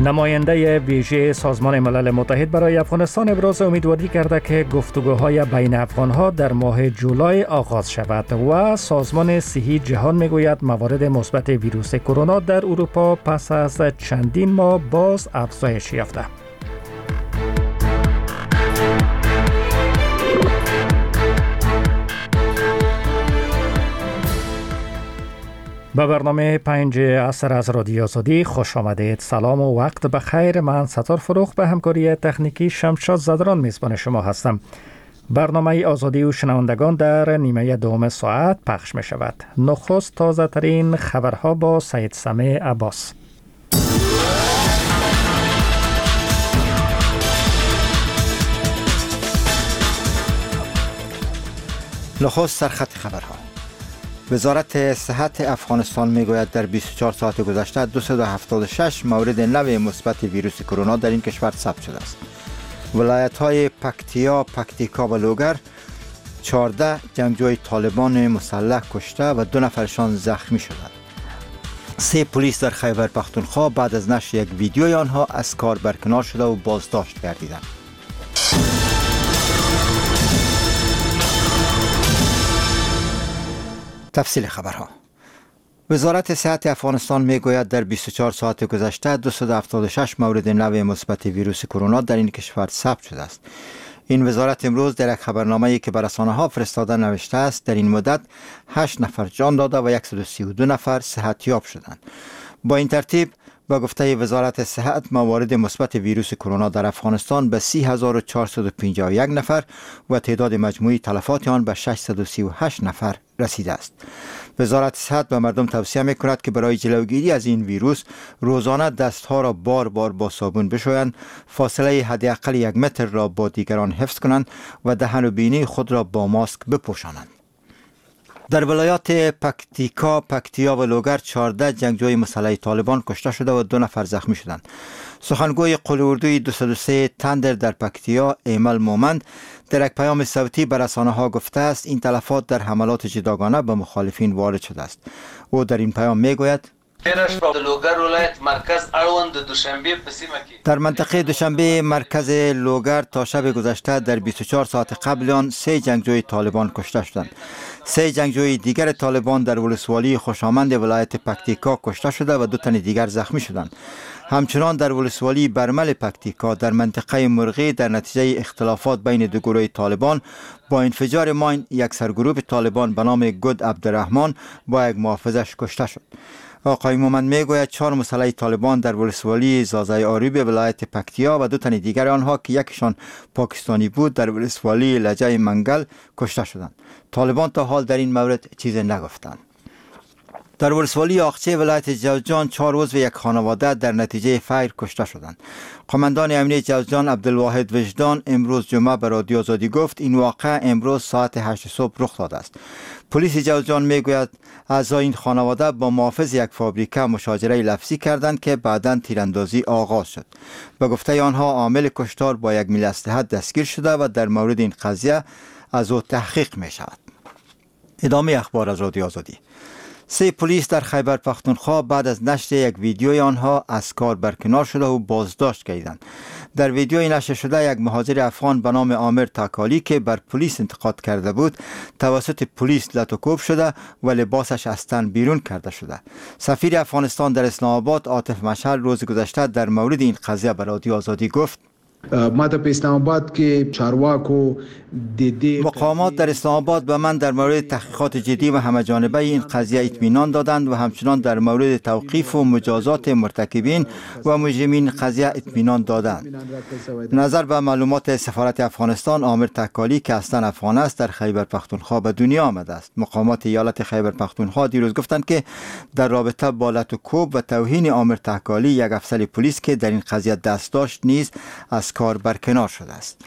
نماینده ویژه سازمان ملل متحد برای افغانستان ابراز امیدواری کرده که گفتگوهای بین افغانها در ماه جولای آغاز شود و سازمان صحی جهان میگوید موارد مثبت ویروس کرونا در اروپا پس از چندین ماه باز افزایش یافته. به برنامه 5 عصر از رادیو آزادی خوش آمدید. سلام و وقت بخیر. من ستار فروخ به همکاری تکنیکی شمشاد زدران میزبان شما هستم. برنامه آزادی و شنوندگان در نیمه دوم ساعت پخش می شود. نخست تازه ترین خبرها با سید سمیع عباس. نخست سرخط خبرها. وزارت صحت افغانستان میگوید در 24 ساعت گذشته 276 مورد نو مثبت ویروس کرونا در این کشور ثبت شده است. ولایت‌های پکتیا، پکتیکا و لوگر 14 جنگجوی طالبان مسلح کشته و 2 نفرشان زخمی شدند. 3 پلیس در خیبر پختونخوا بعد از نشر یک ویدیوی آنها از کار برکنار شده و بازداشت گردیدند. تفصیل خبرها. وزارت صحت افغانستان میگوید در 24 ساعت گذشته 276 مورد نو مثبت ویروس کرونا در این کشور ثبت شده است. این وزارت امروز در یک خبرنامه‌ای که به رسانه‌ها فرستاده نوشته است در این مدت 8 نفر جان داده و 132 نفر صحتیاب شدند. با این ترتیب با گفته وزارت صحت موارد مثبت ویروس کرونا در افغانستان به 3451 نفر و تعداد مجموعی تلفات آن به 638 نفر رسیده است. وزارت صحت به مردم توصیه می‌کند که برای جلوگیری از این ویروس روزانه دستها را بار بار با صابون بشویند، فاصله حداقل 1 متر را با دیگران حفظ کنند و دهن و بینی خود را با ماسک بپوشانند. در ولایات پکتیکا، پکتیا و لوگر 14 جنگجوی مسلح طالبان کشته شده و 2 نفر زخمی شدند. سخنگوی قول اردوی 203 تندر در پکتیا، ایمل مومند، در یک پیام صوتی به رسانه‌ها گفته است این تلفات در حملات جداگانه به مخالفین وارد شده است. او در این پیام میگوید در منطقه دوشنبه مرکز لوگر تا شب گذشته در 24 ساعت قبل آن 3 جنگجوی طالبان کشته شدند. 3 جنگجوی دیگر طالبان در ولسوالی خوشامند ولایت پکتیکا کشته شده و 2 تن دیگر زخمی شدند. همچنان در ولسوالی برمل پکتیکا در منطقه مرغی در نتیجه اختلافات بین 2 گروه طالبان با انفجار ماین یک سرگروه طالبان به نام گود عبدالرحمن با یک محافظش کشته شد. آقای مومند میگوید 4 مسلح طالبان در ولسوالی زازای آریب ولایت پکتیا و 2 تن دیگر آنها که یکشان پاکستانی بود در ولسوالی لجه منگل کشته شدند. طالبان تا حال در این مورد چیزی نگفتند. در ولسوالی آقچه ولایت جوزجان 4 عضو یک خانواده در نتیجه فیر کشته شدند. قماندان امنیت جوزجان عبدالواحد وجدان امروز جمعه به رادیو آزادی گفت این واقعه امروز ساعت 8 صبح رخ داده است. پلیس جوزجان میگوید اعضای این خانواده با محافظ یک فابریکه مشاجره لفظی کردند که بعداً تیراندازی آغاز شد. به گفته آنها عامل کشتار با یک میل اسلحه دستگیر شده و در مورد این قضیه از او تحقیق می شود. ادامه اخبار از رادیو آزادی. 3 پلیس در خیبر پختونخوا بعد از نشر یک ویدیوی آنها از کار برکنار شده و بازداشت گردیدند. در ویدیوی نشر شده یک مهاجر افغان به نام عامر تاکالی که بر پلیس انتقاد کرده بود توسط پلیس لطوکوب شده و لباسش از تن بیرون کرده شده. سفیر افغانستان در اسلام آباد عاطف مشعل روز گذشته در مورد این قضیه به رادیو آزادی گفت ما در اسلام آباد که چارواکو مقامات در اسلام آباد به من در مورد تحقیقات جدی و همه‌جانبه این قضیه اطمینان دادند و همچنان در مورد توقیف و مجازات مرتکبین و مجرمین قضیه اطمینان دادند. نظر به معلومات سفارت افغانستان، عامر تکالی که اصلا افغان است در خیبر پختونخوا به دنیا آمده است. مقامات ایالت خیبر پختونخوا دیروز گفتند که در رابطه با لطوکوب و توهین عامر تکالی یک افسر پلیس که در این قضیه دست داشت نیز از کار برکنار شده است.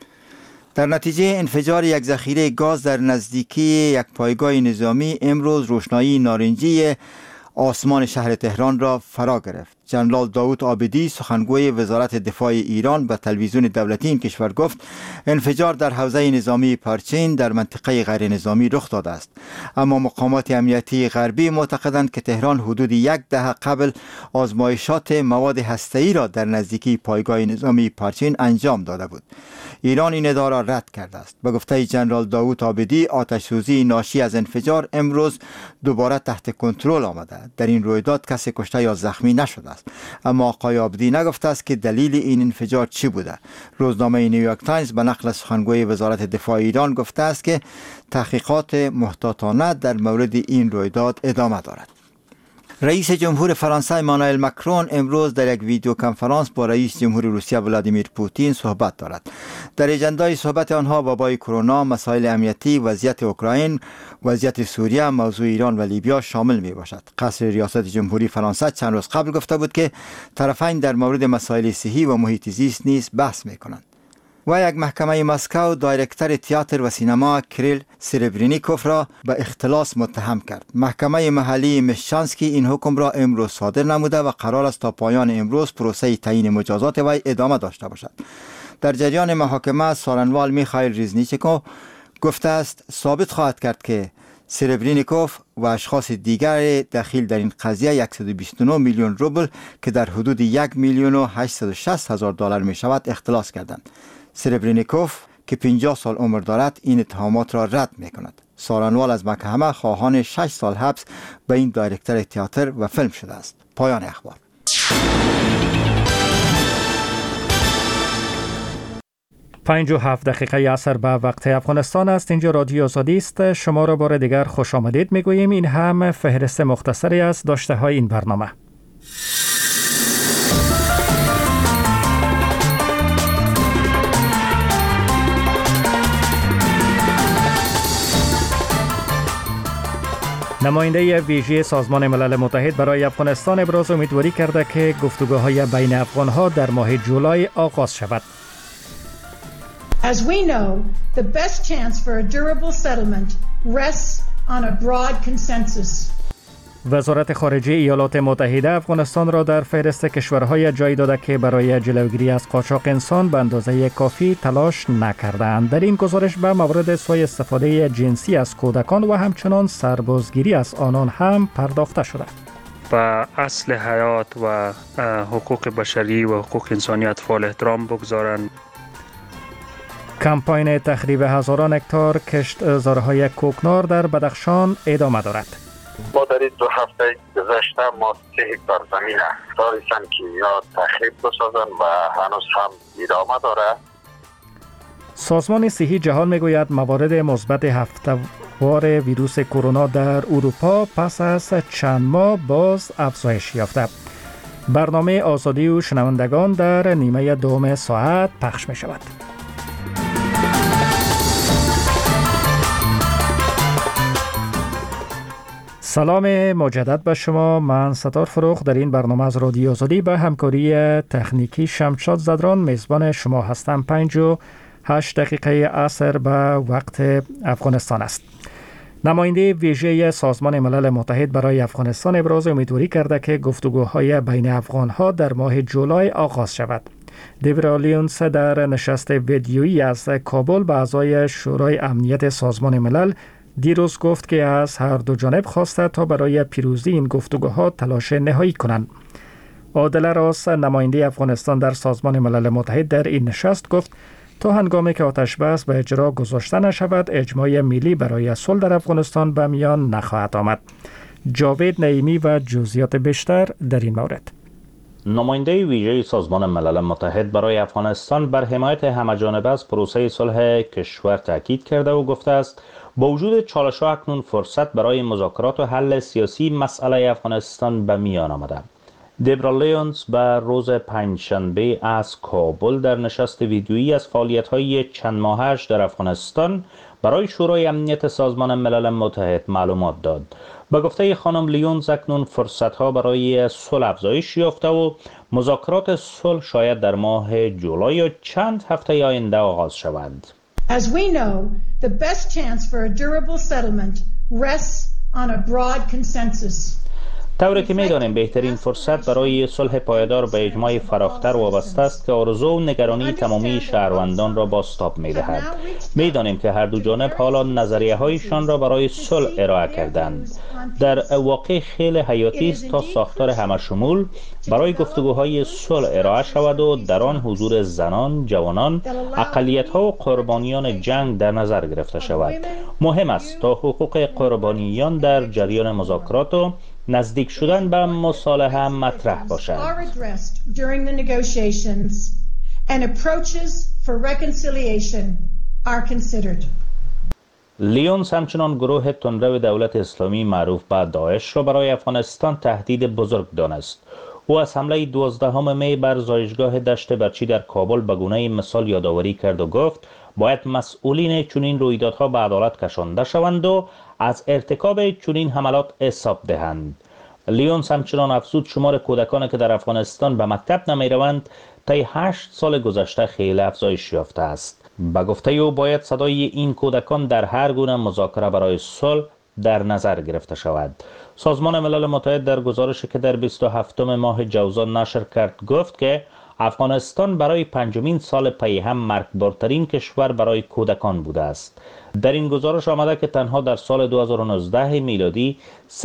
در نتیجه انفجار یک ذخیره گاز در نزدیکی یک پایگاه نظامی امروز روشنایی نارنجی آسمان شهر تهران را فرا گرفت. جنرال داوود عابدی سخنگوی وزارت دفاع ایران به تلویزیون دولتی این کشور گفت انفجار در حوزه نظامی پارچین در منطقه غیر نظامی رخ داده است، اما مقامات امنیتی غربی معتقدند که تهران حدود 1 دهه قبل آزمایشات مواد هسته‌ای را در نزدیکی پایگاه نظامی پارچین انجام داده بود. ایران این ادعا را رد کرده است. به گفته جنرال داوود عابدی آتش‌سوزی ناشی از انفجار امروز دوباره تحت کنترل آمده. در این رویداد کسی کشته یا زخمی نشده است، اما آقای عابدی نگفته است که دلیل این انفجار چی بوده. روزنامه نیویورک تایمز به نقل سخنگوی وزارت دفاع ایران گفته است که تحقیقات محتاطانه در مورد این رویداد ادامه دارد. رئیس جمهور فرانسه امانوئل مکرون امروز در یک ویدیو کنفرانس با رئیس جمهور روسیه ولادیمیر پوتین صحبت دارد. در اجندای صحبت آنها وبای کرونا، مسائل امنیتی، وضعیت اوکراین، وضعیت سوریه، موضوع ایران و لیبیا شامل می باشد. قصر ریاست جمهوری فرانسه چند روز قبل گفته بود که طرفین در مورد مسائل صحی و محیط زیست نیز بحث می کنند. و یک محکمه مسکو دایرکتر تئاتر و سینما کریل سربرینیکوف را به اختلاس متهم کرد. محکمه محلی مشچانسکی این حکم را امروز صادر نموده و قرار است تا پایان امروز پروسه تعیین مجازات وی ادامه داشته باشد. در جریان محاکمه سارنوال میخائیل ریزنیچکو گفته است ثابت خواهد کرد که سربرینیکوف و اشخاص دیگر دخیل در این قضیه 129 میلیون روبل که در حدود 1,860,000 دلار می شود اختلاس کردند. سربرینیکوف که 50 سال عمر دارد این اتهامات را رد می کند. سارنوال از محکمه خواهان 6 سال حبس به این دایرکتر تئاتر و فیلم شده است. پایان اخبار. 57 دقیقه عصر به وقت افغانستان است. اینجا رادیو آزادی است. شما را بار دیگر خوش آمدید میگوییم. این هم فهرست مختصری از داشته های این برنامه. نماینده ویژه سازمان ملل متحد برای افغانستان ابراز امیدواری کرده که گفتگوهای بین افغانها در ماه جولای آغاز شود. As we know, the best chance for a durable settlement rests on a broad consensus. وزارت خارجه ایالات متحده افغانستان را در فهرست کشورهای جای داده که برای جلوگیری از قاچاق انسان به اندازه کافی تلاش نکردند. در این گزارش به موارد سوء استفاده جنسی از کودکان و همچنان سربازگیری از آنان هم پرداخته شده. و اصل حیات و حقوق بشری و حقوق انسانی اطفال احترام بگذارند. کمپاین تخریب هزاران هکتار کشتزارهای کوکنار در بدخشان ادامه دارد. ما در این 2 هفته گذشته ما 3 هکتار زمین دارستان که یا تخریب بسازن و هنوز هم ادامه داره. سازمان صحی جهان میگوید موارد مثبت هفته‌وار ویروس کرونا در اروپا پس از چند ماه باز افزایش یافته. برنامه آزادی و شنوندگان در نیمه دوم ساعت پخش می شود. سلام مجدد به شما. من ستار فروخ در این برنامه از رادیو آزادی به همکاری تکنیکی شمشاد زدران میزبان شما هستم. 58 دقیقه عصر به وقت افغانستان است. نماینده ویژه سازمان ملل متحد برای افغانستان ابراز امیدواری کرده که گفتگوهای بین افغانها در ماه جولای آغاز شود. دیبرا لیونس در نشست ویدیویی از کابل به اعضای شورای امنیت سازمان ملل دیروز گفت که از هر دو جانب خواسته تا برای پیروزی این گفتگوها تلاش نهایی کنند. عادل راس نماینده افغانستان در سازمان ملل متحد در این نشست گفت تا هنگامی که آتش بس به اجرا گذاشته نشود اجماع ملی برای صلح در افغانستان به میان نخواهد آمد. جاوید نعیمی و جزئیات بیشتر در این مورد. نماینده ویژه سازمان ملل متحد برای افغانستان بر حمایت همه‌جانبه از پروسه صلح کشور تاکید کرده و گفته است با وجود چالش‌ها اکنون فرصت برای مذاکرات و حل سیاسی مسئله افغانستان به میان آمده. دیبرا لیونز به روز پنجشنبه از کابل در نشست ویدیویی از فعالیت‌های چند ماهش در افغانستان برای شورای امنیت سازمان ملل متحد معلومات داد. به گفته خانم لیونز اکنون فرصت‌ها برای صلح افزایش یافته و مذاکرات صلح شاید در ماه جولای یا چند هفته آینده آغاز شوند. As we know, the best chance for a durable settlement rests on a broad consensus. طوری که می‌دانیم بهترین فرصت برای صلح پایدار به اجماع فراختر وابسته است که آرزو و نگرانی تمامی شهروندان را بازتاب می‌دهد. می‌دانیم که هر دو جانب حالا نظریه‌هایشان را برای صلح ارائه کردند. در واقع خیلی حیاتی است تا ساختار همشمول برای گفتگوهای صلح ارائه شود و در آن حضور زنان، جوانان، اقلیت‌ها و قربانیان جنگ در نظر گرفته شود. مهم است تا حقوق قربانیان در جریان مذاکرات و نزدیک شدن به مصالحه مطرح باشد. لیونز همچنان گروه تندرو دولت اسلامی معروف به داعش را برای افغانستان تهدید بزرگ دانست. او از حمله 12 می بر زایشگاه دشت برچی در کابل به گونه مثال یادآوری کرد و گفت باید مسئولین چنین رویدادها به عدالت کشانده شوند و از ارتکاب چنین حملات حساب دهند. لیونز همچنان افزود شمار کودکانی که در افغانستان به مکتب نمی‌روند طی 8 سال گذشته خیلی افزایش یافته است. به گفته او باید صدای این کودکان در هر گونه مذاکره برای صلح در نظر گرفته شود. سازمان ملل متحد در گزارشی که در 27 ماه جوزان نشر کرد گفت که افغانستان برای 5مین سال پی هم مرگبارترین کشور برای کودکان بوده است. در این گزارش آمده که تنها در سال 2019 میلادی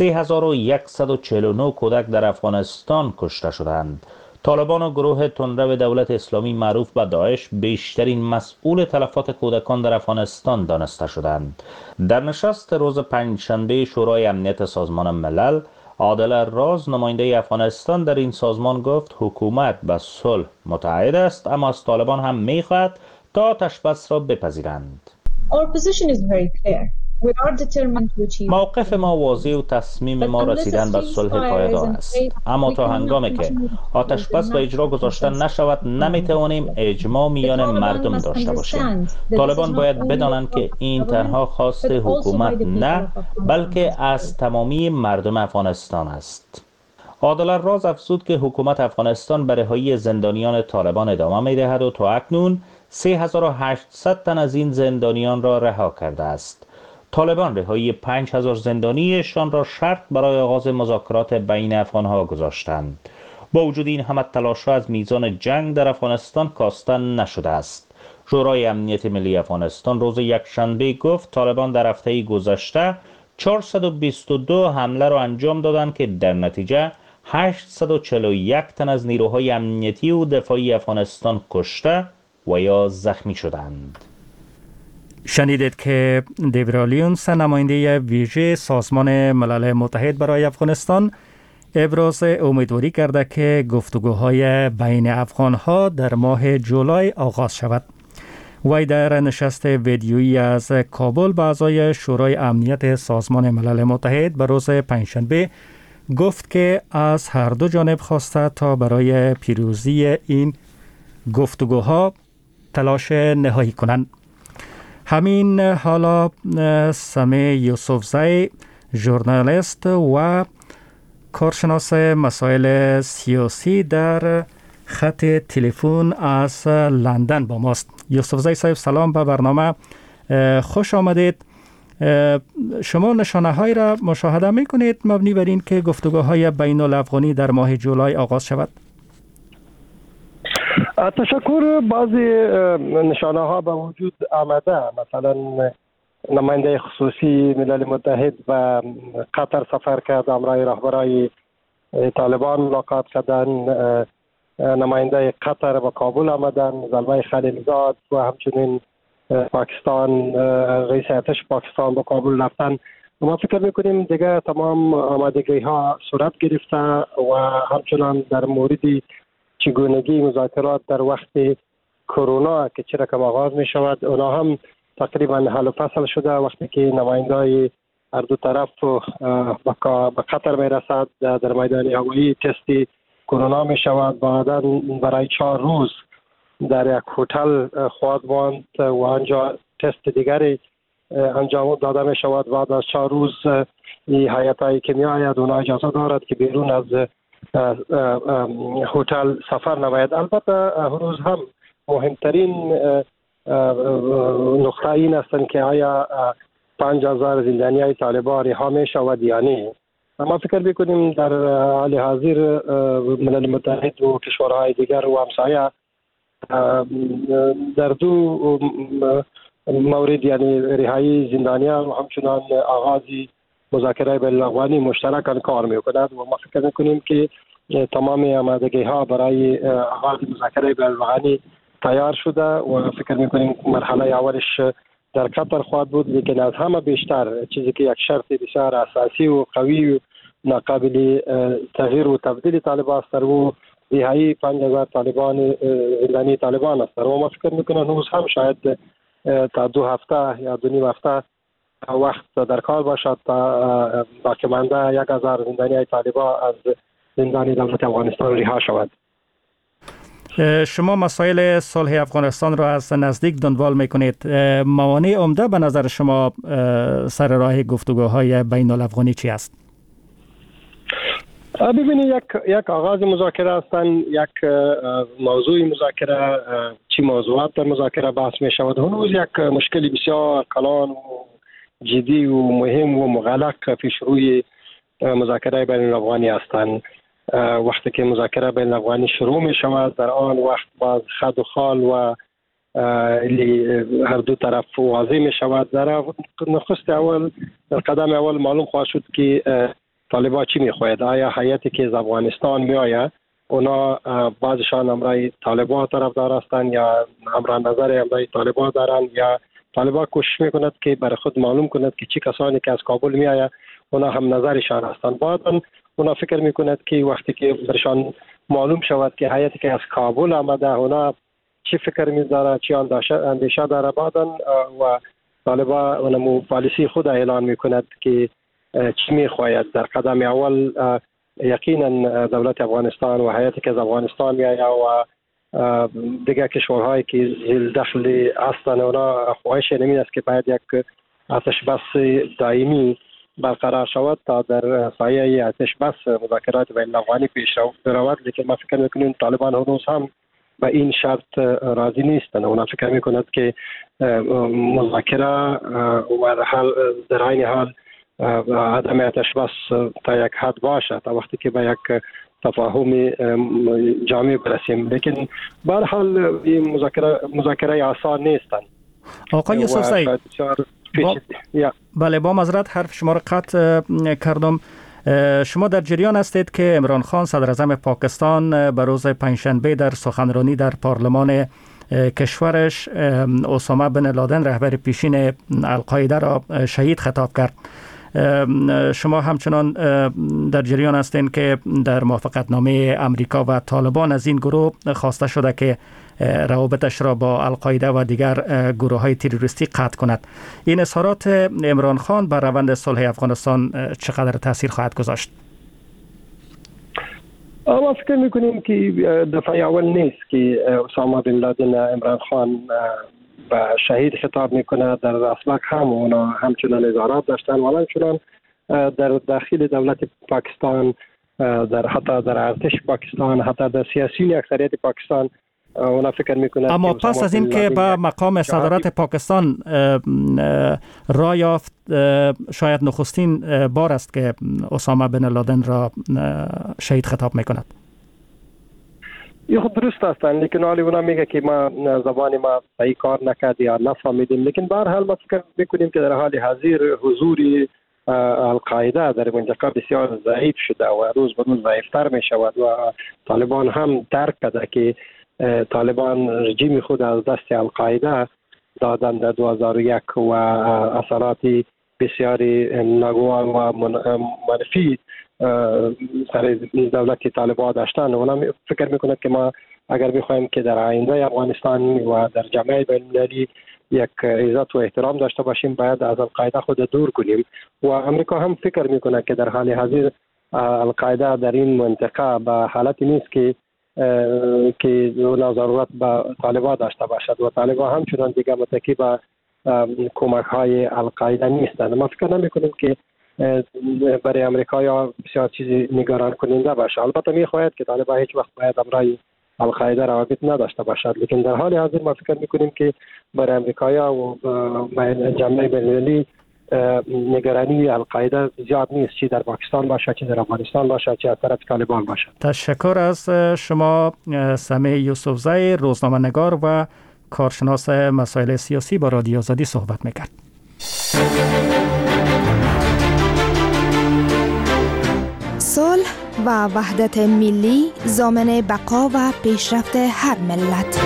3149 کودک در افغانستان کشته شدند. طالبان و گروه تندرو دولت اسلامی معروف به داعش بیشترین مسئول تلفات کودکان در افغانستان دانسته شدند. در نشست روز پنجشنبه شورای امنیت سازمان ملل، عادل راز نماینده افغانستان در این سازمان گفت حکومت به صلح متعهد است اما از طالبان هم می‌خواهد تا آتش بس را بپذیرند. موقف ما واضح و تصمیم ما رسیدن به صلح پایدار است، اما تا هنگامی که آتش بس به اجرا گذاشته نشود نمیتوانیم اجماع میان مردم داشته باشیم. طالبان باید بدانند که این تنها خواست حکومت نه بلکه از تمامی مردم افغانستان است. عادل راز افزود که حکومت افغانستان به رهایی زندانیان طالبان ادامه می‌دهد و تا اکنون 3800 تن از این زندانیان را رها کرده است. طالبان رهایی 5000 زندانیشان را شرط برای آغاز مذاکرات بین افغانها گذاشتند. با وجود این همه تلاش‌ها از میزان جنگ در افغانستان کاسته نشده است. شورای امنیت ملی افغانستان روز یکشنبه گفت طالبان در هفته گذشته 422 حمله را انجام دادند که در نتیجه 841 تن از نیروهای امنیتی و دفاعی افغانستان کشته و یا زخمی شدند. شنیدید که دیورا لیونز نماینده ویژه سازمان ملل متحد برای افغانستان ابراز امیدواری کرده که گفتگوهای بین افغانها در ماه جولای آغاز شود. وی در نشست ویدیویی از کابل با اعضای شورای امنیت سازمان ملل متحد به روز پنجشنبه گفت که از هر دو جانب خواسته تا برای پیروزی این گفتگوها تلاش نهایی کنند. همین حالا سمی یوسفزی ژورنالیست و کارشناس مسائل سیاسی در خط تلفن از لندن با ماست. یوسفزی صاحب سلام به برنامه، خوش آمدید. شما نشانه های را مشاهده می کنید مبنی بر این که گفتگوهای بین الافغانی در ماه جولای آغاز شود؟ تشکر. بعضی نشانه ها به وجود آمده، مثلا نماینده خصوصی ملل متحد و قطر سفر کرد، امرای رهبرای طالبان ملاقات کردن، نماینده قطر به کابل آمدن، زلمه خلیلزاد و همچنین پاکستان رئیس ارتش پاکستان به کابل رفتن. ما فکر میکنیم دیگه تمام آمادگی ها صورت گرفته و همچنان در مورد چگونگی مذاکرات در وقت کرونا که چه رقم آغاز می شود اونا هم تقریبا حل و فصل شده. وقتی که نمایندای هر دو طرف به قطر می رسد در میدان هوایی تستی کرونا می شود، بعدا برای 4 روز در یک هتل خواهد ماند و آنجا تست دیگری انجام داده می شود. بعد از 4 روز این هیئتی که می آید اونا اجازه دارد که بیرون از هتل سفر نماید. البته هنوز هم مهمترین نقطه این است که آیا 5000 زندانی های طالبان رها می شود یا نه. ما فکر میکنیم در حال حاضر ملل متحد و کشورهای دیگر و همسایه در دو مورد یعنی رهایی زندانیان و همچنان آغاز مذاکره بین الاقوانی مشترکاً کار میکند و ما فکر میکنیم که تمام آمادگی ها برای آغاز مذاکره بین الاقوانی تیار شده و فکر میکنیم مرحله اولش در قطر خواهد بود، لیکن از همه بیشتر چیزی که یک شرط بسیار اساسی و قوی و ناقابل تغییر و تبدیل طالبان است و رهایی 5000 طالبان زندانی طالبان است و ما فکر میکنم هنوز هم شاید تا 2 هفته یا 2.5 هفته وقت در کار باشد تا باقی مانده 1000 زندانی طالبان از زندان دولت افغانستان رها شود. شما مسائل صلح افغانستان را از نزدیک دنبال میکنید. موانع عمده به نظر شما سر راه گفتگوهای بین الافغانی چی است؟ ببینید یک آغاز مذاکره هستند، یک موضوع مذاکره چی موضوعات در مذاکره بحث می شود. هنوز یک مشکل بسیار کلان و جدی و مهم و مغلق پیش روی مذاکره بین الافغانی هستند. وقتی که مذاکره بین الافغانی شروع می شود در آن وقت باز خد و خال و هر دو طرف واضح می شود. در نخست اول در قدم اول معلوم خواهد شد که طالبان چی میخواهد. آیا هیئتی که از افغانستان می آید اونا بعضشان امرای طالبان طرفدار هستند یا امران نظر امرای طالبان دارند یا طالبان کوشش میکند که برای خود معلوم کند که چی کسانی که از کابل می آید اونا هم نظرشان هستند. بعدا اونا فکر میکند که وقتی که برشان معلوم شود که هیئتی که از کابل آمده اونا چی فکر می‌داره چی اندیشه داره بعدا و طالبان اونمو پالیسی خود اعلان میکند که چی میخواهد. در قدم اول یقینا دولت افغانستان و هیئتی که از افغانستان میآید و دیگر کشورهایی که ذیل دخل هستند اونا خواهش نمید است که باید یک آتش بس دائمی برقرار شود تا در سایه آتش بس مذاکرات بین الافغانی پیش برود. لیکن ما فکر میکنیم طالبان هنوز هم به این شرط راضی نیستند. اونا فکر میکند که مذاکره و در عین حال عدم آتش بس تا یک حد باشد تا وقتی که به یک تفاهم جامع برسیم. لیکن به هر حال این مذاکره آسان نیستند. آقای یوسفزی بله با معذرت حرف شما را قطع کردم. شما در جریان هستید که عمران خان صدر اعظم پاکستان به روز پنجشنبه در سخنرانی در پارلمان کشورش اسامه بن لادن رهبر پیشین القاعده را شهید خطاب کرد. شما همچنان در جریان هستین که در موافقتنامه امریکا و طالبان از این گروه خواسته شده که روابطش را با القاعده و دیگر گروه‌های تروریستی قطع کند. این اظهارات عمران خان بر روند صلح افغانستان چقدر تاثیر خواهد گذاشت؟ ما فکر میکنیم که دفعه اول نیست که اسامه بن لادن عمران خان به شهید خطاب میکنه. در اسبق هم اونا همچنان اظهارات داشتن و همچنان در داخل دولت پاکستان حتی در ارتش پاکستان حتی در سیاسیون اکثریت پاکستان اونا فکر میکنند. اما پس از این که به مقام صدارت پاکستان راه یافت شاید نخستین بار است که اسامه بن لادن را شهید خطاب میکند. یه خود درست هستن لیکن حالی اونا میگه که ما زبان ما صحیح کار نکرد یا نفهمیدیم. لیکن به هر حال ما فکر میکنیم که در حال حاضر حضور القاعده در منطقه بسیار ضعیف شده و روز به روز ضعیفتر می شود و طالبان هم درک کرده که طالبان رژیم خود از دست القاعده دادن در 2001 و اثرات بسیاری ناگوار و منفی سر دولت طالبان داشتن. اونا فکر میکنند که ما اگر بخوایم که در آینده افغانستان و در جامعه بین المللی یک عزت و احترام داشته باشیم باید از القاعده خود دور کنیم و امریکا هم فکر میکنه که در حال حاضر القاعده در این منطقه به حالتی نیست که ضرورت به طالبان داشته باشد و طالبان همچنان دیگه متکی به کمک های القاعده نیستند. ما فکر نمیکنیم که برای امریکا بسیار چیزی نگران کننده باشه. البته میخواهد که طالبان هیچ وقت باید امرای القاعده روابط نداشته باشد، لیکن در حال حاضر ما فکر میکنیم که برای امریکا و جامعه بین‌المللی نگرانی القاعده زیاد نیست، چی در پاکستان باشه، چی در افغانستان باشه، چی از طرف طالبان باشه. تشکر از شما سمیع یوسفزی، روزنامه‌نگار و کارشناس مسائل سیاسی با رادیو آزادی صحبت میکرد. صلح و وحدت ملی ضامن بقا و پیشرفت هر ملت.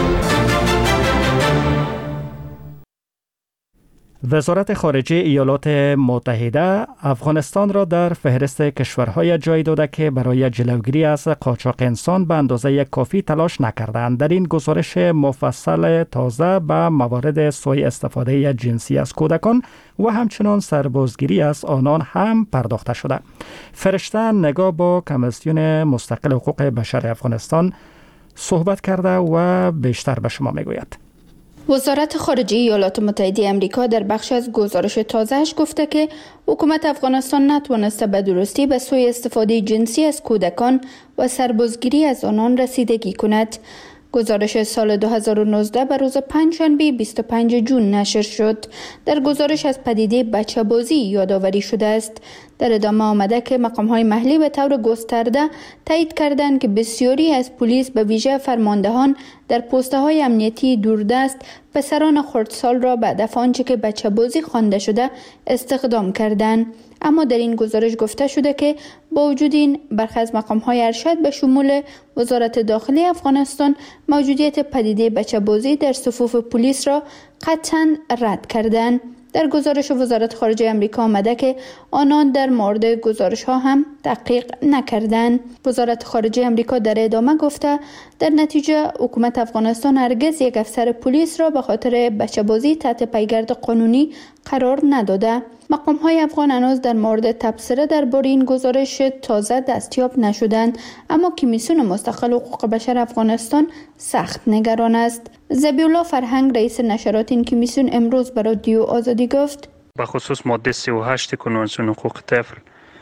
وزارت خارجه ایالات متحده افغانستان را در فهرست کشورهای جای داده که برای جلوگیری از قاچاق انسان به اندازه کافی تلاش نکردند. در این گزارش مفصل تازه به موارد سوء استفاده جنسی از کودکان و همچنان سربازگیری از آنان هم پرداخته شده. فرشته نگاه با کمیسیون مستقل حقوق بشر افغانستان صحبت کرده و بیشتر به شما میگوید. وزارت خارجه ایالات متحده آمریکا در بخش از گزارش تازه‌اش گفته که حکومت افغانستان نتوانسته به درستی به سوء استفاده جنسی از کودکان و سربازگیری از آنان رسیدگی کند. گزارش سال 2019 به روز پنجشنبه 25 جون نشر شد. در گزارش از پدیده بچه‌بازی یادآوری شده است. در ادامه آمده که مقام‌های محلی به طور گسترده تایید کردند که بسیاری از پلیس به ویژه فرماندهان در پست‌های امنیتی دوردست پسران خردسال را بعد از آنچه که بچه‌بازی خوانده شده استخدام کردند. اما در این گزارش گفته شده که با وجود این برخی از مقام‌های ارشد به شمول وزارت داخلی افغانستان موجودیت پدیده بچه‌بازی در صفوف پلیس را قطعاً رد کردند. در گزارش وزارت خارجه آمریکا آمده که آنان در مورد گزارش ها هم تحقیق نکردند. وزارت خارجه آمریکا در ادامه گفته در نتیجه حکومت افغانستان هرگز یک افسر پلیس را به خاطر بچه‌بازی تحت پیگرد قانونی قرار نداده. مقام های افغان هنوز در مورد تبصره درباره این گزارش تازه دستیاب نشدند، اما کمیسیون مستقل حقوق بشر افغانستان سخت نگران است. ذبیح‌الله فرهنگ رئیس نشرات این کمیسیون امروز به رادیو آزادی گفت به خصوص ماده 38 کنوانسیون حقوق طفل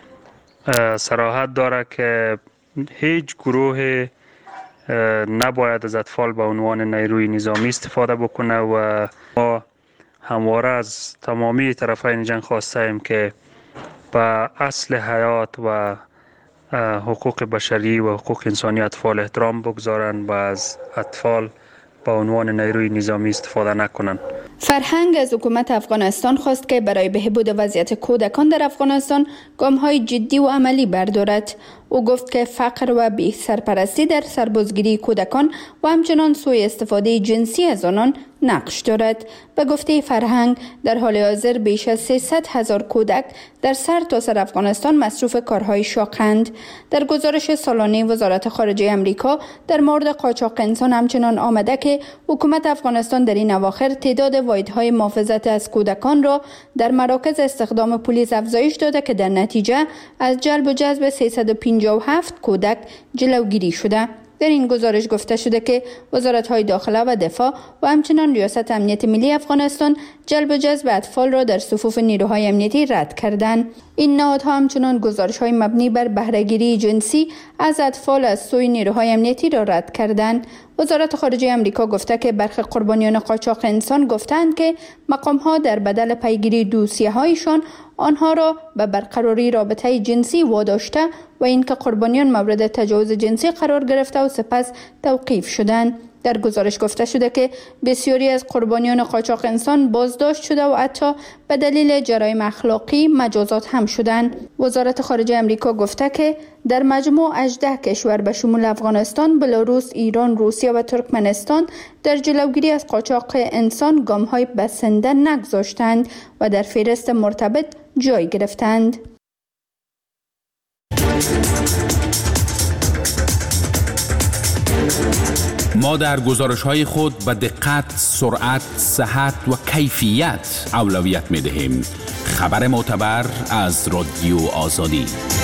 صراحت داره که هیچ گروه نباید از اطفال به عنوان نیروی نظامی استفاده بکنه و ما همواره از تمامی طرفین جنگ خواسته ایم که به اصل حیات و حقوق بشری و حقوق انسانی اطفال احترام بگذارند و از اطفال به عنوان نیروی نظامی استفاده نکنند. فرهنگ از حکومت افغانستان خواست که برای بهبود وضعیت کودکان در افغانستان گام‌های جدی و عملی بردارد. او گفت که فقر و بی سرپرستی در سربازگیری کودکان و همچنان سوء استفاده جنسی از آنان نقش دارد. به گفته فرهنگ در حال حاضر بیش از 300,000 کودک در سرتاسر افغانستان مصروف کارهای شاقند. در گزارش سالانه وزارت خارجه آمریکا در مورد قاچاق انسان همچنان آمده که حکومت افغانستان در این اواخر تعداد واحدهای محافظت از کودکان را در مراکز استخدام پلیس افزایش داده که در نتیجه از جلب و جذب 357 کودک جلوگیری شده. در این گزارش گفته شده که وزارت‌های داخله و دفاع و همچنان ریاست امنیت ملی افغانستان جلب و جذب اطفال را در صفوف نیروهای امنیتی رد کردند. این نهادها همچنان گزارش‌های مبنی بر بهره‌گیری جنسی از اطفال از سوی نیروهای امنیتی را رد کردند. وزارت خارجه آمریکا گفته که برخی قربانیان قاچاق انسان گفتند که مقام‌ها در بدل پیگیری دوسیه‌هایشان آنها را به برقراری رابطه جنسی واداشته و اینکه قربانیان مورد تجاوز جنسی قرار گرفته و سپس توقیف شدند. در گزارش گفته شده که بسیاری از قربانیان قاچاق انسان بازداشت شده و حتی به دلیل جرایم اخلاقی مجازات هم شدند. وزارت خارجه آمریکا گفته که در مجموع 18 کشور به شمول افغانستان، بلاروس، ایران، روسیه و ترکمنستان در جلوگیری از قاچاق انسان گام‌های بسنده نگذاشتند و در فهرست مرتبط جای گرفتند. ما در گزارش‌های خود به دقت، سرعت، صحت و کیفیت اولویت می‌دهیم. خبر معتبر از رادیو آزادی.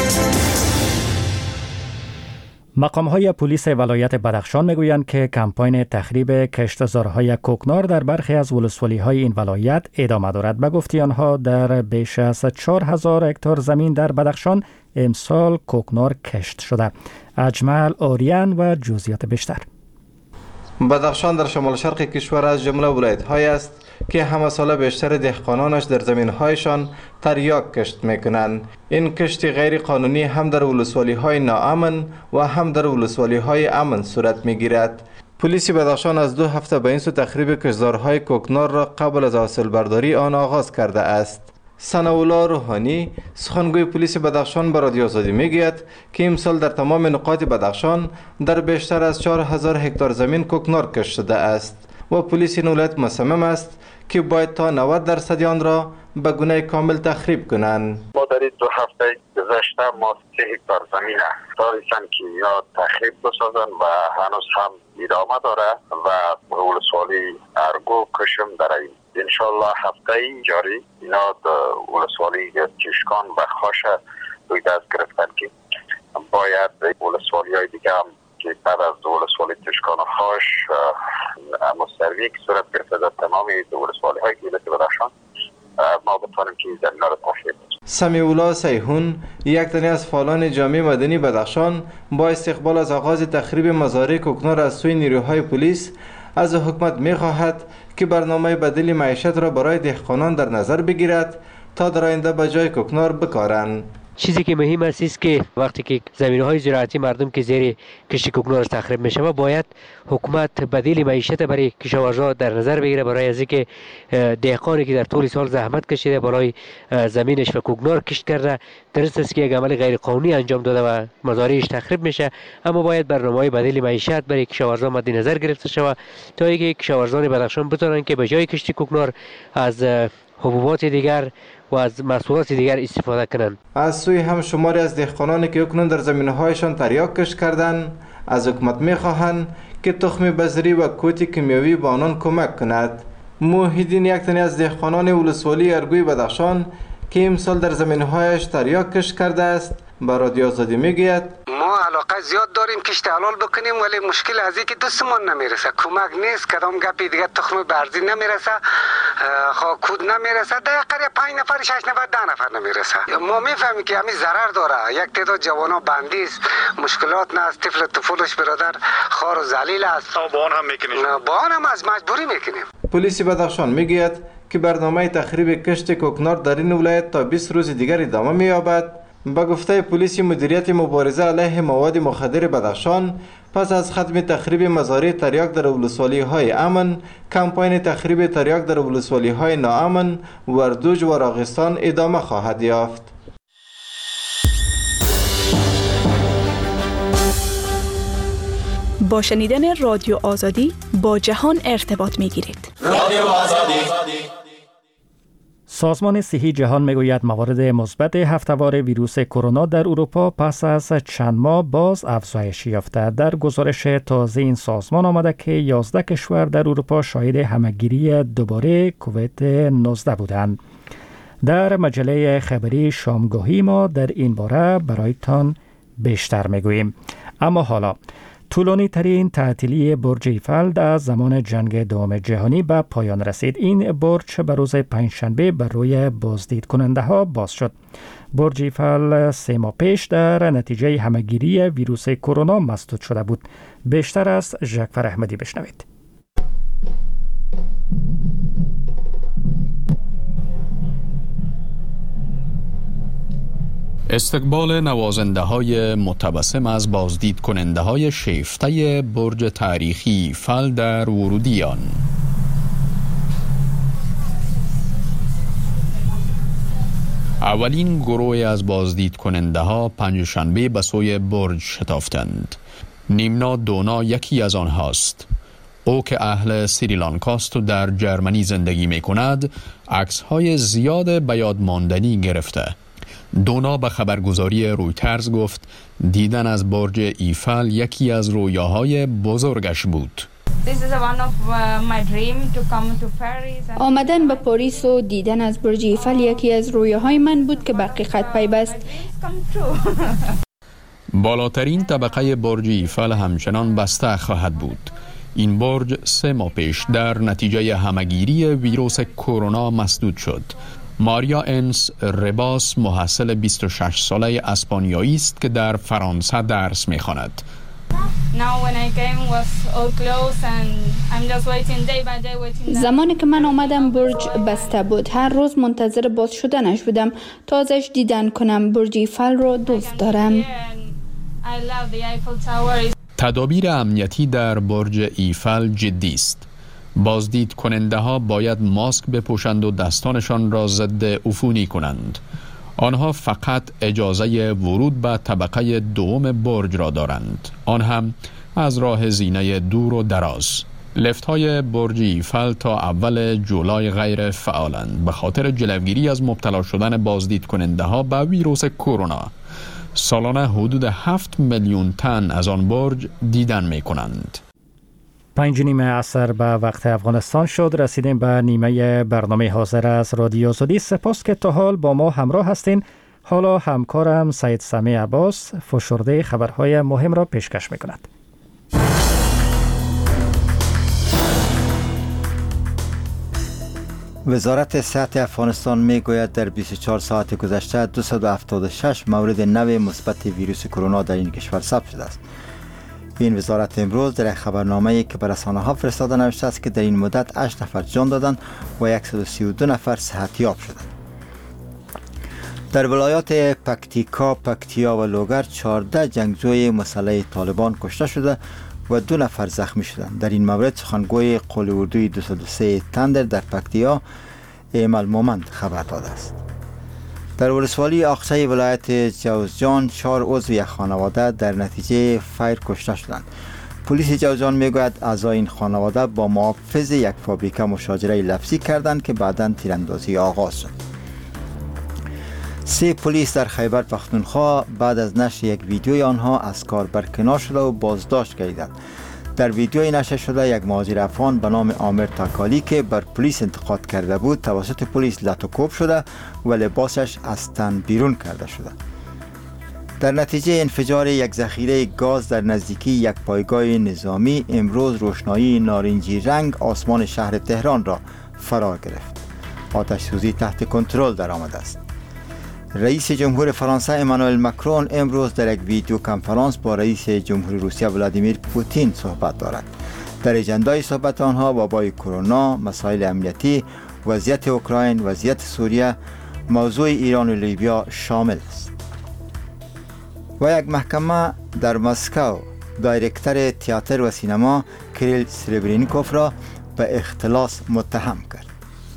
مقام‌های پلیس ولایت بدخشان میگویند که کمپاین تخریب کشتزارهای کوکنار در برخی از ولسوالی‌های این ولایت ادامه دارد. به گفته آنها در بیش از 4000 هکتار زمین در بدخشان امسال کوکنار کشت شده. اجمل آریان و جزئیات بیشتر. بدخشان در شمال شرق کشور از جمله ولایت‌هایی است که همه ساله بیشتر دهقانانش در زمین‌هایشان تریاک کشت میکنند. این کشت غیر قانونی هم در ولسوالی‌های ناامن و هم در ولسوالی‌های امن صورت میگیرد. پلیس بدخشان از 2 هفته به این سو تخریب کشتزارهای کوکنار را قبل از حاصل برداری آن آغاز کرده است. ثناءالله روحانی سخنگوی پلیس بدخشان به رادیو آزادی میگوید که امسال در تمام نقاط بدخشان در بیشتر از 4000 هکتار زمین کوکنار کشت شده است و پلیس این ولایت مصمم است که باید تا 90% آن را به گونه کامل تخریب کنند. ما در این 2 هفته گذشته ما 3 هکتار زمین داریم که یا تخریب بسازن و هنوز هم ادامه داره و ولسوالی ارگو کشم در این انشالله هفته جاری اینا ولسوالی چشکان و خاش روی دست گرفتن که باید ولسوالی های دیگه هم که بعد از ولسوالی چشکان و خاش مستروی که صورت گرفته در تمام ولسوالی های که بدخشان ما بتوانیم که این زمین را تخریب کنیم. سمیعالله سیحون یک تن از فعالان جامعه مدنی بدخشان با استقبال از آغاز تخریب مزارع کوکنار از سوی نیروهای پلیس از حکومت می‌خواهد که برنامه بدیل معیشت را برای دهقانان در نظر بگیرد تا در آینده به جای کوکنار بکارند. چیزی که مهم است که وقتی که زمین‌های زراعتی مردم که زیر کشت کوکنار تخریب میشه باید حکومت بدیل معیشت برای کشاورزا در نظر بگیره برای از اینکه دهقانی که در طول سال زحمت کشیده برای زمینش و کوکنار کشت کرده درست است که یک عمل غیر قانونی انجام داده و مزارعش تخریب میشه، اما باید برنامه‌های بدیل معیشت برای کشاورزا مد نظر گرفته شود تا اینکه کشاورزان بدخشان بتونن که به جای کشت کوکنار از حبوبات دیگر و از محصولات دیگر استفاده کنند. از سوی هم شماری از دهقانانی که اکنون در زمینهایشان تریاک کشت کردند از حکومت میخواهند که تخم بذری و کوت کیمیاوی به آنان کمک کند. موحدین یک تن از دهقانان ولسوالی ارگوی بدخشان که امسال در زمینهایش تریاک کشت کرده است به رادیو آزادی میگوید ما علاقه زیاد داریم کشت حلال بکنیم ولی مشکل از اینکه دستمون نمیرسه، کمک نیست، کدام گپی دیگه تخم برزی نمیرسه، کود نمیرسه، دقیقه 5 نفر 6 نفر 10 نفر نمیرسه. ما میفهمیم که همین ضرر داره، یک تعداد جوانا بندی است، مشکلات است، طفلش برادر خار و ذلیل است، با آن هم میکنیم، با آن هم از مجبوری میکنیم. پلیس بدخشان میگوید که برنامه تخریب کشت کوکنار در این ولایت تا 20 روز دیگر ادامه می‌یابد. با گفته پلیس مدیریت مبارزه علیه مواد مخدر بدخشان پس از ختم تخریب مزارع تریاک در ولسوالی‌های امن، کمپاین تخریب تریاک در ولسوالی‌های ناامن، وردوج و راغستان ادامه خواهد یافت. با شنیدن رادیو آزادی با جهان ارتباط می‌گیرید. رادیو آزادی. سازمان صحی جهان میگوید موارد مثبت هفته‌وار ویروس کرونا در اروپا پس از چند ماه باز افزایش یافته. در گزارش تازه این سازمان آمده که 11 کشور در اروپا شاهد همه‌گیری دوباره کووید 19 بودند. در مجله خبری شامگاهی ما در این باره برایتان بیشتر میگوییم. اما حالا طولانی ترین تعطیلی برج ایفل از زمان جنگ دوم جهانی به پایان رسید. این برج به روز پنجشنبه بر روی بازدید کننده ها باز شد. برج ایفل 3 ماه پیش در نتیجه همه‌گیری ویروس کرونا مسدود شده بود. بیشتر از ژکفر احمدی بشنوید. استقبال نوازنده های متبسم از بازدید کننده های شیفته برج تاریخی ایفل در ورودیان. اولین گروه از بازدید کننده ها پنجشنبه به سوی برج شتافتند. نیمنا دونا یکی از آنهاست. او که اهل سریلانکاست و در جرمنی زندگی می کند، عکس های زیاد به یاد ماندنی گرفته. دونا به خبرگزاری رویترز گفت دیدن از برج ایفل یکی از رویاهای بزرگش بود. آمدن به پاریس و دیدن از برج ایفل یکی از رویاهای من بود که به حقیقت پیوست. بالاترین طبقه برج ایفل همچنان بسته خواهد بود. این برج 3 ماه پیش در نتیجه همه‌گیری ویروس کرونا مسدود شد. ماریا انس رباس محصل 26 ساله اسپانیایی است که در فرانسه درس می‌خواند. زمانی که من آمدم برج بسته بود. هر روز منتظر باز شدنش بودم تا ازش دیدن کنم. برج ایفل رو دوست دارم. تدابیر امنیتی در برج ایفل جدی است. بازدید کننده ها باید ماسک بپوشند و دستانشان را ضد عفونی کنند. آنها فقط اجازه ورود به طبقه دوم برج را دارند، آن هم از راه زینه دور و دراز. لفت های برج ایفل تا اول جولای غیر فعالند به خاطر جلوگیری از مبتلا شدن بازدید کننده ها به ویروس کرونا. سالانه حدود 7 میلیون تن از آن برج دیدن می کنند. 5:30 عصر به وقت افغانستان شد. رسیدیم به نیمه برنامه حاضر از رادیو آزادی. سپاس که تا حال با ما همراه هستین. حالا همکارم سید سمی عباس فشرده خبرهای مهم را پیشکش می کند. وزارت صحت افغانستان می گوید در 24 ساعت گذشته 276 مورد نو مثبت ویروس کرونا در این کشور ثبت شده است. این وزارت امروز در خبرنامه‌ای که به رسانه‌ها فرستاده نوشته است که در این مدت 8 نفر جان دادند و 132 نفر صحتیاب شدند. در ولایات پکتیکا، پکتیا و لوگر 14 جنگجوی مسلح طالبان کشته شده و 2 نفر زخمی شدند. در این مورد سخنگوی قول اردوی 203 تندر در پکتیا ایمل مومند خبر داده است. در ولسوالی آقچه ولایت جوزجان 4 عضو یک خانواده در نتیجه فیر کشته شدند. پلیس جوزجان میگوید اعضای این خانواده با محافظ یک فابریکه مشاجره لفظی کردند که بعداً تیراندازی آغاز شد. 3 پلیس در خیبر پختونخوا بعد از نشر یک ویدیوی آنها از کار برکنار شده و بازداشت گردیدند. در ویدیوی نشر شده یک مهاجر افغان به نام عامر تاکالی که بر پلیس انتقاد کرده بود توسط پلیس لطوکوب شده و لباسش از تن بیرون کرده شده. در نتیجه انفجار یک ذخیره گاز در نزدیکی یک پایگاه نظامی امروز روشنایی نارنجی رنگ آسمان شهر تهران را فرا گرفت. آتش سوزی تحت کنترل درآمده است. رئیس جمهور فرانسه امانوئل مکرون امروز در یک ویدیو کنفرانس با رئیس جمهور روسیه ولادیمیر پوتین صحبت دارد. در اجندای صحبت آنها وبای کرونا، مسائل امنیتی، وضعیت اوکراین، وضعیت سوریه، موضوع ایران و لیبیا شامل است. و یک محکمه در مسکو دایرکتر تئاتر و سینما کریل سربرینیکوف را به اختلاس متهم کرد.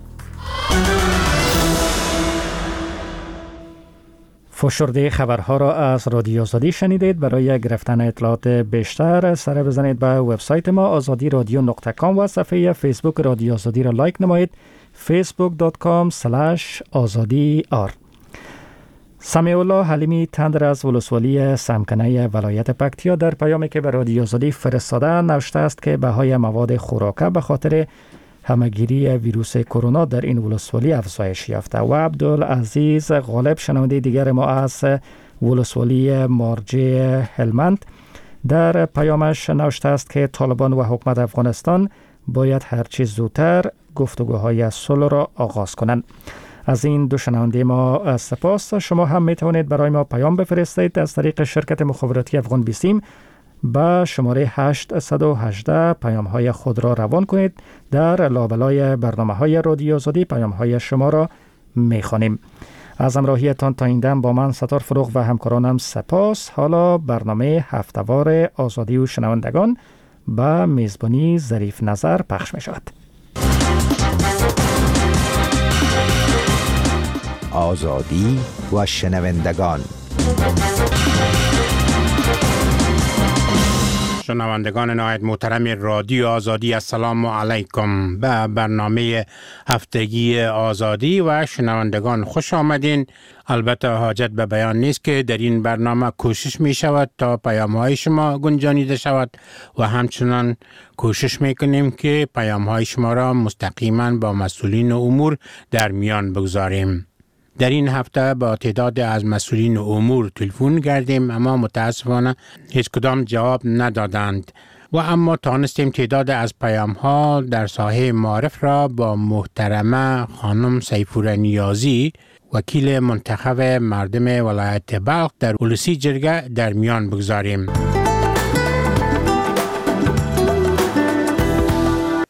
فشرده خبرها را از رادیو آزادی شنیدید. برای گرفتن اطلاعات بیشتر سر بزنید به وبسایت ما azadiradyo.com و صفحه فیسبوک رادیو آزادی را لایک نمایید facebook.com/azadiar. سمیع الله حلیمی تندر از ولسوالی سمکنه ولایت پکتیا در پیامی که به رادیو آزادی فرستاده نوشته است که بهای مواد خوراکه به خاطر همگیری ویروس کرونا در این ولسوالی افزایش یافته. و عبدالعزیز غالب شنونده دیگر ما از ولسوالی مارجه هلمند در پیامش نوشته است که طالبان و حکومت افغانستان باید هرچی زودتر گفتگوهای صلح را آغاز کنند. از این دو شنونده ما سپاس. شما هم می توانید برای ما پیام بفرستید از طریق شرکت مخابراتی افغان بیسیم با شماره 818 پیام های خود را روان کنید. در لابلای برنامه های رادیو آزادی پیام های شما را می خوانیم. از همراهیتان تا این دم با من ستار فروغ و همکارانم سپاس. حالا برنامه هفتهوار آزادی و شنوندگان با میزبانی ظریف نظر پخش می شود. آزادی و شنوندگان. شنوندگان نهایت محترم رادیو آزادی، السلام علیکم. به برنامه هفتگی آزادی و شنوندگان خوش آمدین. البته حاجت به بیان نیست که در این برنامه کوشش می شود تا پیام های شما گنجانیده شود و همچنان کوشش می کنیم که پیام های شما را مستقیما با مسئولین امور در میان بگذاریم. در این هفته با تعداد از مسئولین امور تلفن کردیم اما متاسفانه هیچ کدام جواب ندادند و اما توانستیم تعداد از پیام ها در ساحه معارف را با محترمه خانم سیفور نیازی وکیل منتخب مردم ولایت بلخ در ولسی جرگه در میان بگذاریم.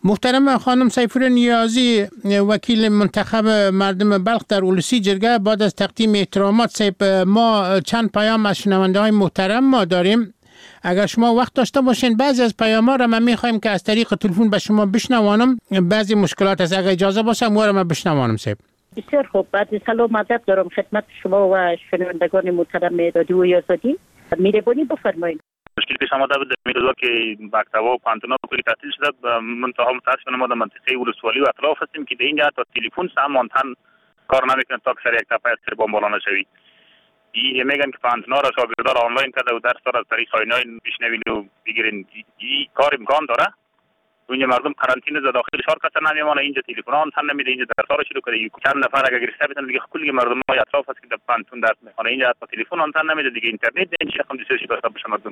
محترم خانم سیفور نیازی، وکیل منتخب مردم بلخ در اولسی جرگه، بعد از تقدیم احترامات ما چند پیام از شنونده های محترم ما داریم. اگر شما وقت داشته باشین بعضی از پیام ها را من میخوایم که از طریق تلفن به شما بشنوانم. بعضی مشکلات است، اگر اجازه باشه ما را بشنوانم سیب. بسیار خوب. بعد سلام ادب دارم خدمت شما و شنوندگان محترم رادیو آزادی. مهربانی بفرمایید. مشکل پیش آمده بود در روزا که مکتب‌ها و پانتون‌ها کلی تعطیل شده. منتها متأسفانه ما در منطقه ولسوالی و اطراف هستیم که در اینجا تا تلفن سم مانتن کار نمیکنه تا که سر یک تپه از سر بالا نشوی. این میگن که پانتون‌ها را شاگردان آنلاین کرده و درس را از طریق آنلاین بشنوین و بگیرین. این کار امکان داره. اونجا مردم قرنطینه زده داخل شهر کس نمیمونه، اینجا تلفن آنتن نمیده، اینجا درس‌ها را شروع کرده. چند نفر اگه گرفته بتن دیگه کلی مردم های اطراف هست که در پانتون درس میخونه، اینجا حتی تلفن آنتن نمیده دیگه، اینترنت این چیزا هم دسترسی داشته باشه مردم.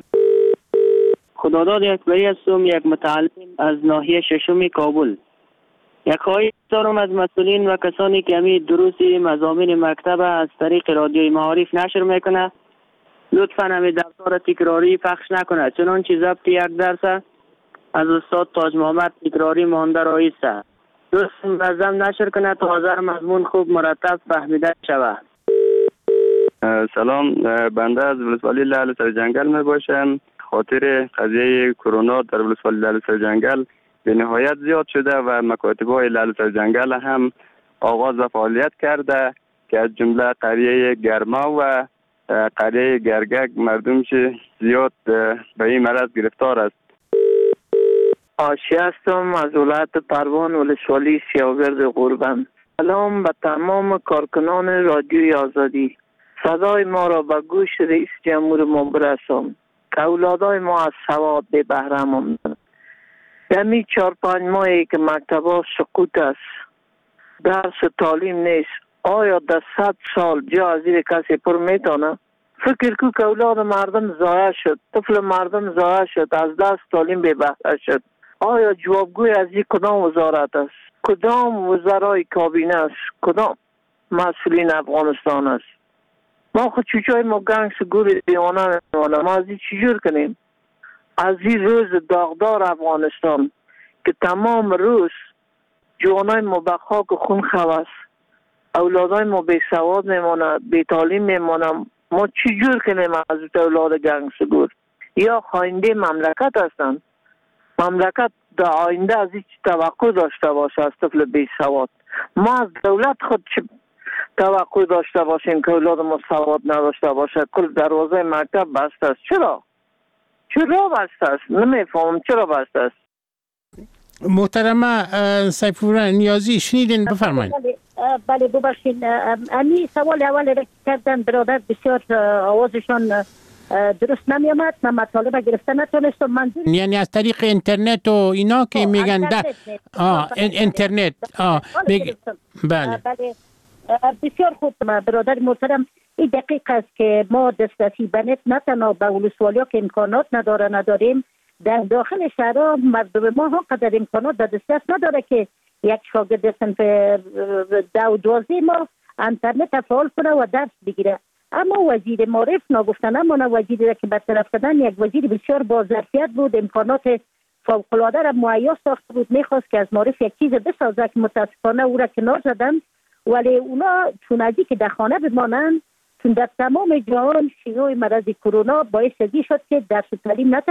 خداداد اکبری هستم، یک متعلم از ناحیه ششم کابل. یک خواهش دارم از مسئولین و کسانی که همین دروس مضامین مکتب از طریق رادیوی معارف نشر میکنه لطفاً همین درس‌ها را تکراری پخش نکنه، چنانچه ضبط یک درس از استاد تاج محمد تکراری مانده رئیس است. درست منظم نشر کنه تا حاضر مضمون خوب مرتب فهمیده شود. سلام، بنده از ولسوالی لعل سر جنگل می باشم. خاطر قضیه کرونا در ولسوالی لعل سر جنگل به نهایت زیاد شده و مکاتب‌های لعل سر جنگل هم آغاز و فعالیت کرده که از جمله قریه گرما و قریه گرگک مردمش زیاد به این مرض گرفتار است. آشی هستم از ولایت پروان ولسوالی سیاگرد قربان. سلام به تمام کارکنان رادیوی آزادی. صدای ما را به گوش رئیس جمهور ما برسان که اولادای ما از سواد به بهره ماندند. دمی 4-5 ماهی که مکتب‌ها سقوط است، درس تعلیم نیست، آیا در 100 سال جا از این کسی پر میتونه؟ فکر کو که اولاد مردم ضایع شد، طفل مردم ضایع شد، از دست تعلیم به بهره شد. آیا جوابگوی از این کدام وزارت است؟ کدام وزرای کابینه است؟ کدام مسئولین افغانستان است؟ ما خود چوچای ما گنگ سگور دیوانه میمانه. ما از این چجور کنیم؟ از این روز داغدار افغانستان که تمام روز جوانای ما به خاک خون خواست، اولادای ما بی سواد میمانه، بی تعلیم میمانه. ما چجور کنیم از اولاد گنگ سگور؟ یا خاینده مملکت هستند؟ مملکت در آینده از این توقع داشته باشه از طفل بی سواد؟ ما از دولت خود چه توقع داشته باشیم که اولاد ما سواد نداشته باشه؟ کل دروازه مکتب بسته است. چرا بسته است؟ نمیفهمم چرا بسته است. محترمه سیفور نیازی شنیدین، بفرمایید. بله ببخشید، امی سوال اول را کردن برادر بسیار آوازشان درست نمی آمد، من مطالبه گرفته نتونستم. منظور یعنی از طریق اینترنت و اینا که میگن اینترنت. بله بسیار خوب برادر محترم، این دقیق است که ما دسترسی به نت نه تنها به ولسوالی ها که امکانات نداریم، در داخل شهرها مردم ما ها قدر امکانات در دسترس نداره که یک شاگرد صنف 12 ما اینترنت فعال کنه و درس بگیره. اما وزیر معرف ناگفتنه مانه، وزیری که برطرف کردن یک وزیر بسیار با ظرفیت بود، امکانات فوق‌العاده را مهیا ساخته بود، میخواست که از معرف یک چیز بسازه که متاسفانه او را کنار زدن. ولی اونا چون ازی که در خانه بمانند، چون در تمام جهان شیوع مرض کرونا باعث ازی شد که درس و تعلیم نه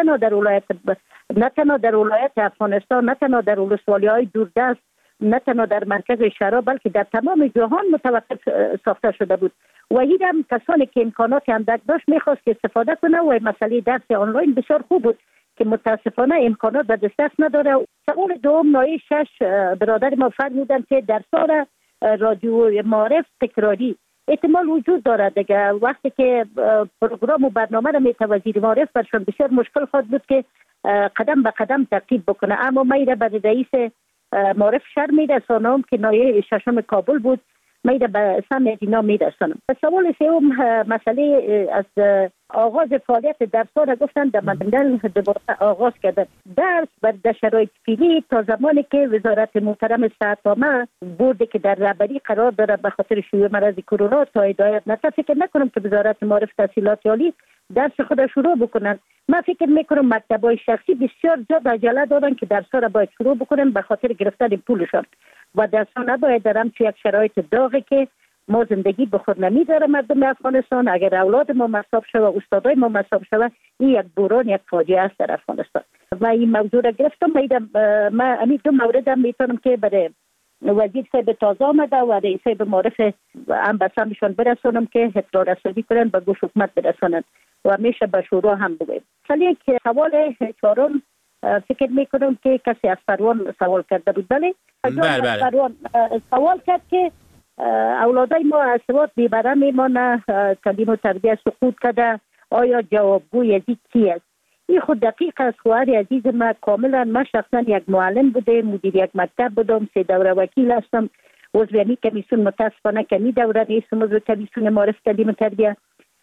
تنها در ولایت افغانستان، نه تنها در ولسوالی های دوردست، نه تنها در مرکز شهرها، بلکه در تمام جهان متوقف ساخته شده بود. و این هم کسانی که امکانات اندک داشت میخواست که استفاده کنه و مسئله درس آنلاین بسیار خوب بود که متاسفانه امکانات به دسترس نداره. سوال دوم نایه 6 برادر ما فرمودن که درس‌ها رادیو معارف تکراری احتمال وجود دارد دیگه. وقتی که پروگرام و برنامه را میته وزیر معارف برشان بسیار مشکل خواهد بود که قدم به قدم ترتیب بکنه. اما میره بر رئیس معارف شهر میرسانم که نایه 6 کابل بود، میره به سمع اینا میرسانم. سوال سوم مسئله از آغاز فعالیت درس ها را گفتن در مدنگل دوباره آغاز کردن درس در شرایط فعلی تا زمانی که وزارت محترم صحت عامه بوردی که در رهبری قرار داره به خاطر شیوع مرض کرونا تا هدایت نشه، فکر نکنم که وزارت معارف تحصیلات عالی درس خود شروع بکنن. من فکر میکنم مکتب‌های شخصی بسیار زیاد عجله دارن که درس‌ها را باید شروع بکنن به خاطر گرفتن پولشان و درس‌ها نباید در همچه یک شرایط داغی که ما زندگی به خود نمی‌داره مردم افغانستان. اگر اولاد ما مصاب شود، استادای ما مصاب شود، این یک بحران، یک فاجعه است در افغانستان. و این موضوع را گرفتم. من همین دو مورد هم میتونم که برای وزیر صاحب تازه آمده و رئیس صاحب معرف هم به سمشان برسونم که اطلاع رسانی کنن، به گوش حکومت برسونن و میشه به شورا هم بگویم. ولی که سوال چهارم فکر میکنم که کسی از پروان سوال کرده بود. بله. پروان سوال کرد که اولادای ما از سواد بیبره میمانه، تعلیم و تربیت سقوط کرده، آیا جوابگوی از این کی است؟ این خود دقیق است. خواهر عزیز ما کاملا، من شخصا یک معلم بوده، مدیر یک مکتب بودم، 3 دوره وکیل هستم، عضو یعنی کمیسیون، متاسفانه کمی دوره نیستم، عضو کمیسیون معرف تعلیم و تربیت.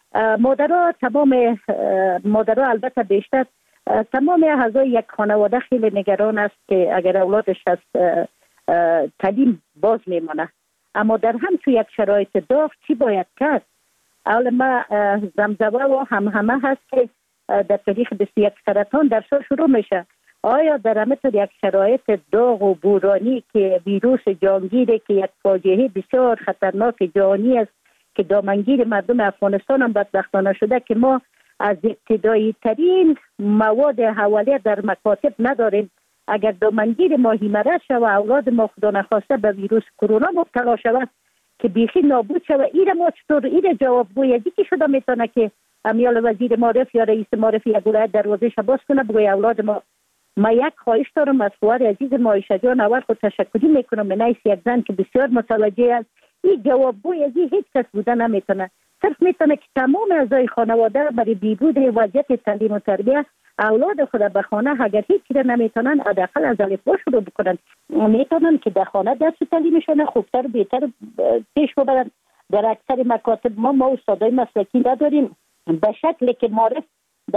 مادرها البته بیشتر تمام اعضای یک خانواده خیلی نگران است که اگر اولادش از تعلیم باز میمانه. اما در همچون یک شرایط داغ چی باید کرد؟ اول ما زمزمه و همه هست که در تاریخ 21 سرطان درس شروع میشه. آیا در همینطور یک شرایط داغ و بورانی که ویروس جانگیره که یک فاجعه بسیار خطرناک جهانی است که دامنگیر مردم افغانستان هم بدبختانه شده که ما از ابتدایی ترین مواد حواله در مکاتب نداریم، اگر دامنگیر ما هیمرض شود و اولاد ما خدا نخواسته به ویروس کرونا مبتلا شود که بیخی نابود شود، این ما چطور این جوابگوی از کی شده میتونه که امیال وزیر معرف یا رئیس معرف یک ولایت دروازه باز کنه بگوی اولاد ما. ما یک خواهش دارم از خواهر عزیز ما عایشه جان، اول خود تشکری میکنم به نایس یک زن که بسیار متوجه است. این جوابگوی از هیچ کس بوده نمیتونه، صرف میتونه که تمام اعضای خانواده برای بهبود وضعیت تعلیم و تربیت اولاد خود به خانه اگر هیچ چیز نمیتونن حداقل از الفبا شروع بکنن، میتونن که در خانه درس تعلیمشون خوبتر بهتر پیش ببرن. در اکثر مکاتب ما استادای مسلکی نداریم به شکلی که معرف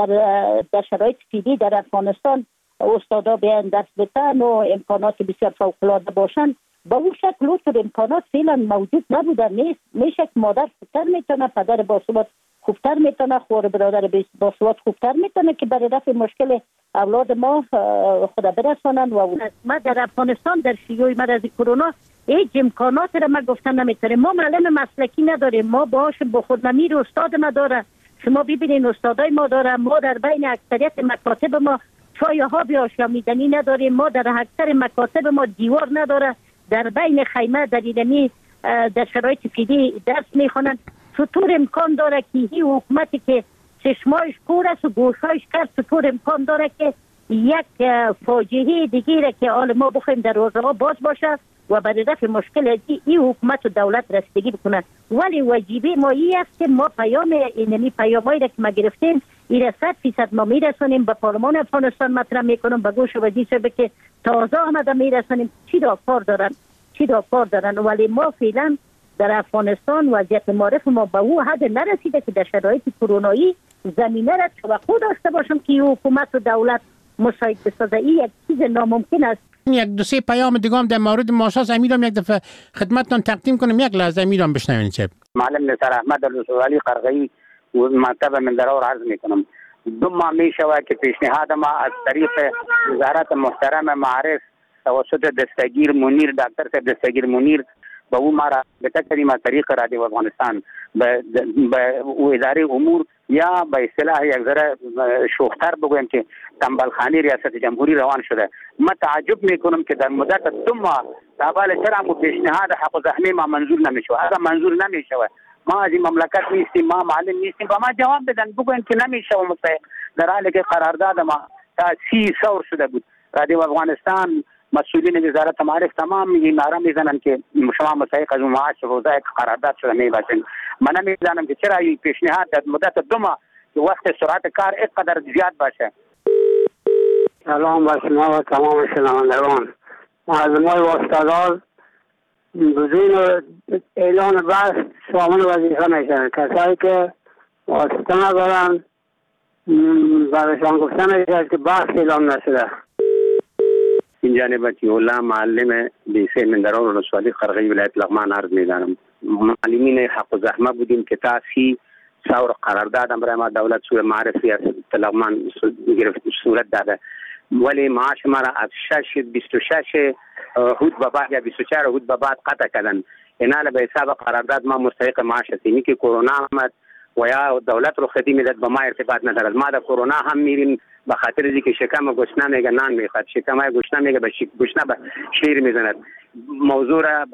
در شرایط فعلی در افغانستان استادا بیان درس بدن و امکانات بسیار فوق العاده باشن. با اون شکل و امکانات فعلا موجود نبودن. میشه که مادر خوبتر میتونه، پدر باثبات خوبتر میتونه، خور برادر باثبات خوبتر میتونه که برای رفع مشکل اولاد ما خدا برسانن. و ما در افغانستان در شیوع مرض کرونا هیچ امکانات را ما گفتن نمیتونیم. ما معلم مسلکی نداریم، ما باش با خود نمیر استاد نداره. شما ببینین استادای ما داره، ما در بین اکثریت مکاتب ما چای ها بیاشامیدنی نداریم، ما در اکثر مکاتب ما دیوار نداره، در بین خیمه در ایدنی در شرایط فیدی درس میخونن. چطور امکان داره که این حکومتی که چشمایش کور است و گوشایش کرد، چطور امکان داره که یک فاجعه دیگه که آل ما بخوایم در روزها باز باشه و برای رفع مشکل این حکومت و دولت رسیدگی بکنه؟ ولی واجبه ما این است که ما پیام اینمی پیامایی را که ما گرفتیم این 100% ما میرسونیم به پارلمان افغانستان مطرح میکنم، به گوش وزیر صاحب که تازه آمده میرسونیم چی را کار دارن. ولی ما فعلا در افغانستان وضعیت معرف ما به او حد نرسیده که در شرایط کرونایی زمینه را توقع داشته باشم که حکومت و دولت مساعد بسازه. این یک چیز ناممکن است. یک دو سه پیام دیگه هم در مورد ماساس امیرم یک دفعه خدمتتون تقدیم کنم، یک لحظه امیرم بشنوین چه. معلم نصر احمد الوسوالی قرغی و مکتب من درور عرض میکنم. 2 ماه میشود که پیشنهاد ما از طریق وزارت محترم معارف توسط دستگیر منیر، دکتر صاحب دستگیر منیر با او ما رابطه کردیم از طریق رادیو افغانستان به اداره امور یا به اصطلاح یک ذره شوختر بگویم که تنبلخانه ریاست جمهوری روان شده. من تعجب میکنم که در مدت 2 ماه قبل چرا پیشنهاد حق و زحمه ما منظور نمیشه. اگر منظور نمیشه ما از این مملکت نیستیم، ما معلم نیستیم، با ما جواب بدن بگوین که نمیشه و مستحق، در حالی که قرارداد ما تا 30 سال شده بود. رادیو افغانستان مسئولین وزارت معارف تمام این نعره میزنن که شما مستحق از معاش روزه قرارداد شده میباشین. من نمیدانم که چرا این پیشنهاد در مدت 2 ماه که وقت سرعت کار اینقدر زیاد باشه. سلام بر شما و تمام شنوندگان. معلمان و استادان بدون اعلان بحث شامل وظیفه میشن. کسایی که واسطه ندارن برایشان گفته میشه که بحث اعلام نشده. این جانب الله معلم لیسه من درون ولسوالی قرغی ولایت لغمان عرض میدانم. معلمین حق و زحمه بودیم که تا 30 تصور قرارداد برای ما دولت سوی معرفی از طلاقمان گرفت صورت داده، ولی معاش مرا از 26 حدود به بعد یا 24 حدود به بعد قطع کردن. ایناله به حساب قرارداد ما مستحق معاش هستیم که کرونا آمد و یا دولت رخصتی میداد با ما ارتباط ندارد. ما در کرونا هم میریم به خاطر اینکه شکم گشنه میگه نان میخواد، شکم گشنه میگه به گشنه به شیر میزند. موضوع را